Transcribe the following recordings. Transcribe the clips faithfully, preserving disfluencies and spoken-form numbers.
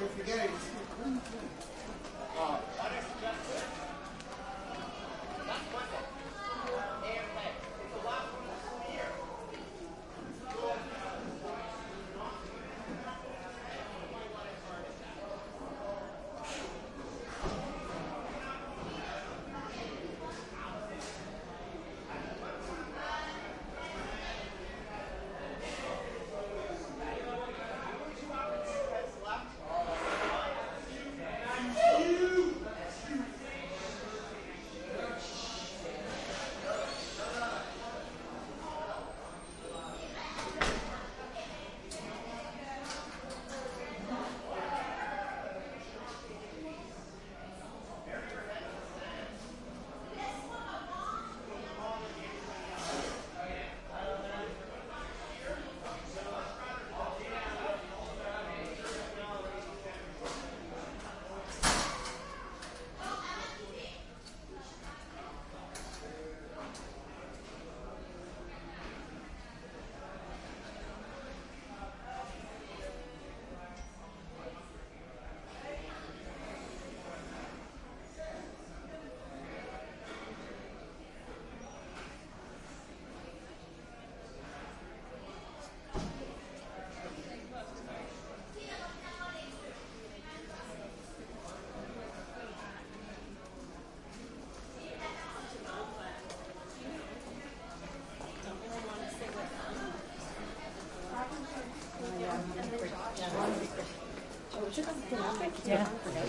Yeah.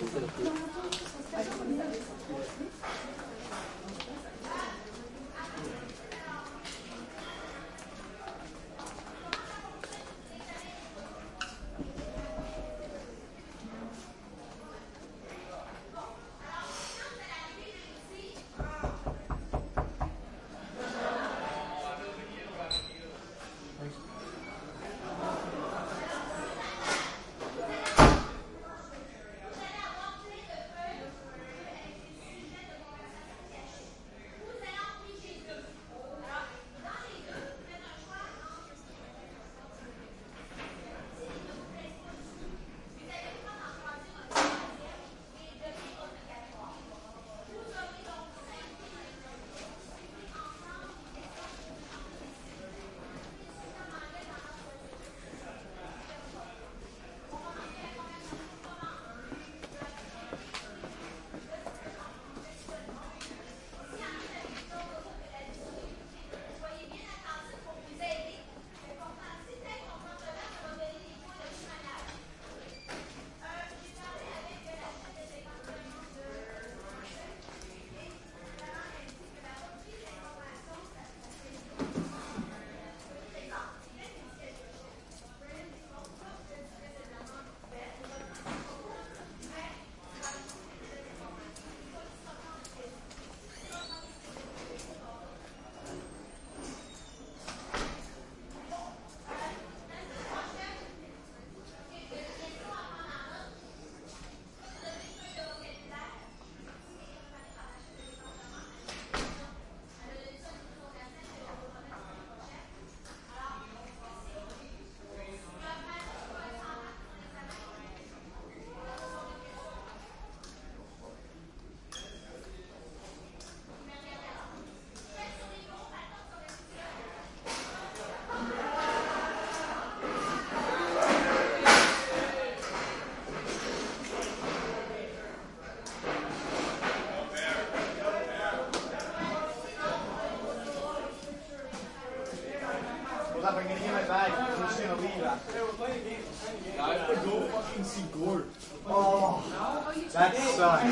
That sucks.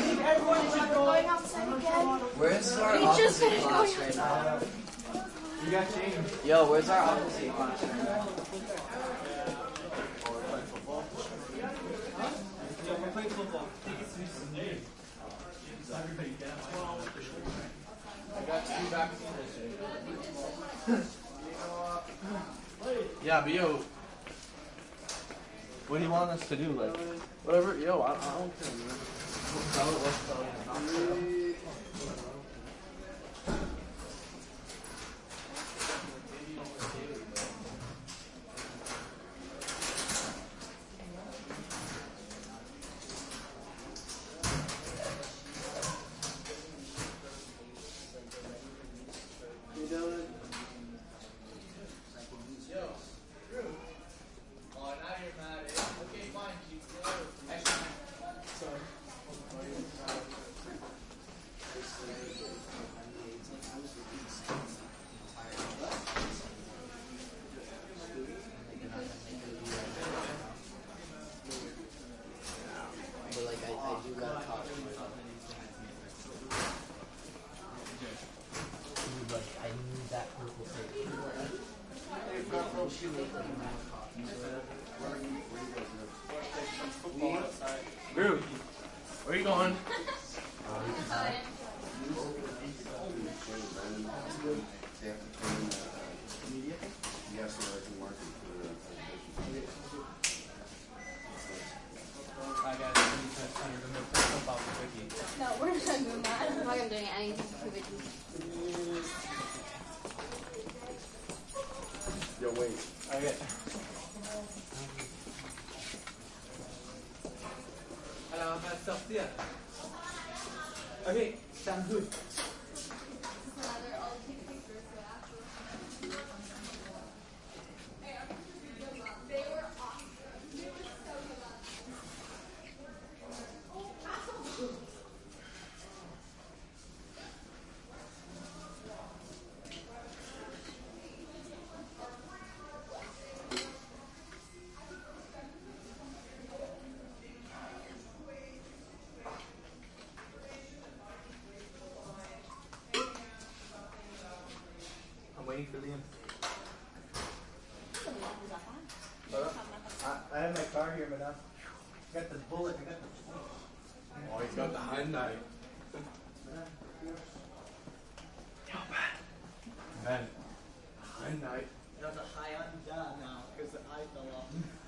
Where's our We just opposite finished class going right now? You got changed. Yo, where's our opposite class right now? We're playing football. I got two vaccines yesterday. Yeah, but yo, what do you want us to do? Like, whatever. Yo, I, I don't care, man. Tell it what's telling you not to. Football outside. Groove, where you going? Yes, so I can mark it for the presentation. I got twenty-five hundred to make football for Vicky. No, we're not doing that. I'm not doing anything to Vicky. Yo, wait. Okay. Hello, I'm at Sophia. Okay, sounds good. I'm waiting for Liam. I, I have my car here, but now I got the bullet. I got the. Oh, he's got the Hyundai. Yo, man. Man. Hyundai. That's a high on done now because the eye fell off.